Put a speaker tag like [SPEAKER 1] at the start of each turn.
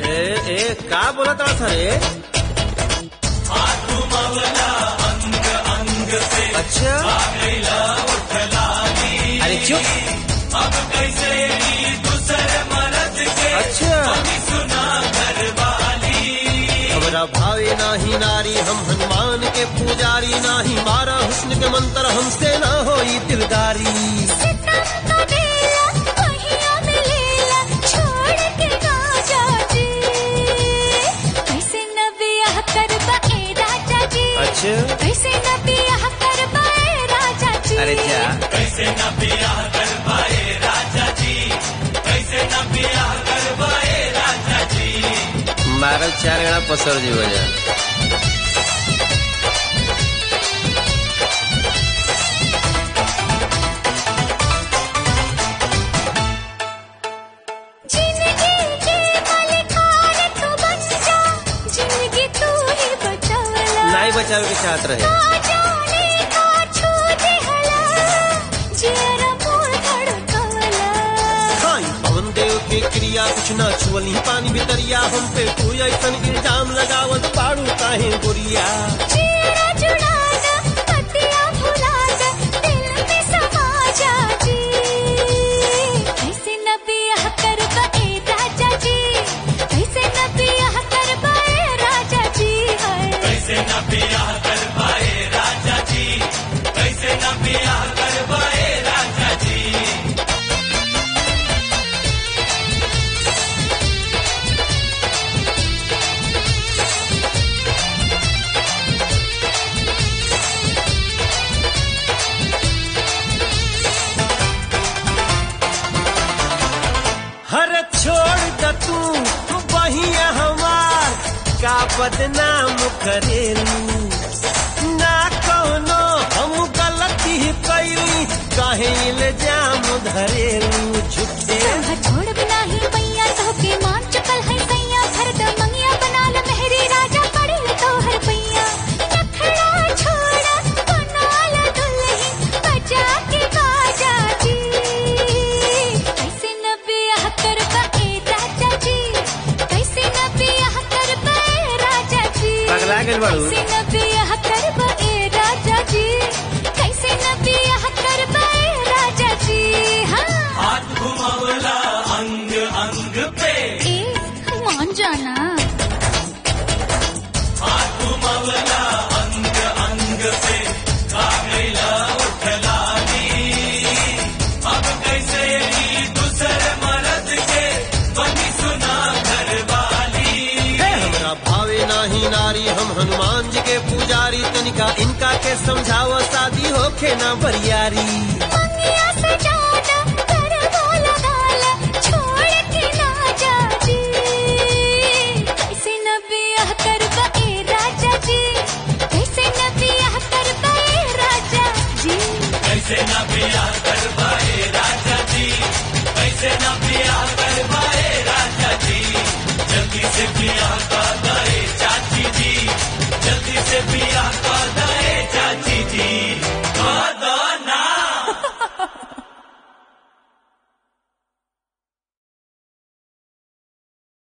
[SPEAKER 1] का बोला था रे?
[SPEAKER 2] अंग अंग से
[SPEAKER 1] अच्छा अरे चुप।
[SPEAKER 2] अब कैसे दूसरे मर्द के
[SPEAKER 1] अच्छा
[SPEAKER 2] सुना घरवाली।
[SPEAKER 1] हमारा भावे नाही नारी, हम हनुमान के पुजारी नाही, मारा हुस्न के मंत्र हमसे ना होई दिलदारी। अच्छा
[SPEAKER 3] कैसे न बियाह कर पाए राजा जी।
[SPEAKER 1] अरे जा
[SPEAKER 2] कैसे न बियाह कर पाए राजा जी, कैसे न बियाह कर पाए राजा जी।
[SPEAKER 1] मारल 4 गणा पसर जी हो जा।
[SPEAKER 3] जिंदगी के मालिकार तू बन जा, जिंदगी तू ही बचावला।
[SPEAKER 1] नहीं बचावे के चाहत रहे।
[SPEAKER 3] जाने का छू दिहला, जियरा मोर धड़कवला।
[SPEAKER 1] खाई पवन देव के क्रिया कुछ ना छुअली पानी भितरिया, हम पे तू ऐसन इल्जाम लगावत पाड़ू काहे गोरिया।
[SPEAKER 3] जियरा जुड़ाना पतिया भुलाना, दिल में समा जा जी। कैसे न बियाह कर पाए राजा जी, कैसे न बियाह कर पाए राजा जी।
[SPEAKER 2] कैसे न बियाह कर पाए राजा जी, कैसे न बियाह कर पाए राजा जी।
[SPEAKER 1] हर छोड़ द तू बहिया हमार, का बदनाम करेलू। ना कौनो हम गलती कैली, काहे इल्जाम धरेलू झूठे।
[SPEAKER 3] छोड़ बिना ही मैया तो के मान चुकल है सैया, भर द मंगिया बना ल मेहरी राजा पड़ी तो हर पैया। नखड़ा छोड़ा बना ल दुल्हन बजा के बाजा जी। कैसे न बियाह कर पाए राजा जी, कैसे न बियाह कर पाए राजा जी।
[SPEAKER 1] पगला गेल बाड़ू।
[SPEAKER 3] कैसे न बियाह कर पाए राजा जी, कैसे न बियाह कर पाए राजा जी। हाँ
[SPEAKER 2] हाथ घुमावला अंग अंग पे,
[SPEAKER 3] ए मान जाना।
[SPEAKER 2] हाथ घुमावला अंग अंग पे, खा गईला उठलानी। अब कैसे दूसरे मर्द के बनी सुना घरवाली।
[SPEAKER 1] हमरा भावे नाही नारी, हम हनुमान जी के पुजारी, तनिका इनका के समझावा शादी होखे ना बरियारी।
[SPEAKER 3] मंगिया सजाना कर बोला गाला, छोड़ के ना जा जी। कैसे न बियाह कर पाए राजा जी, कैसे न बियाह कर पाए राजा जी।
[SPEAKER 2] कैसे न बियाह कर पाए राजा जी, कैसे न बियाह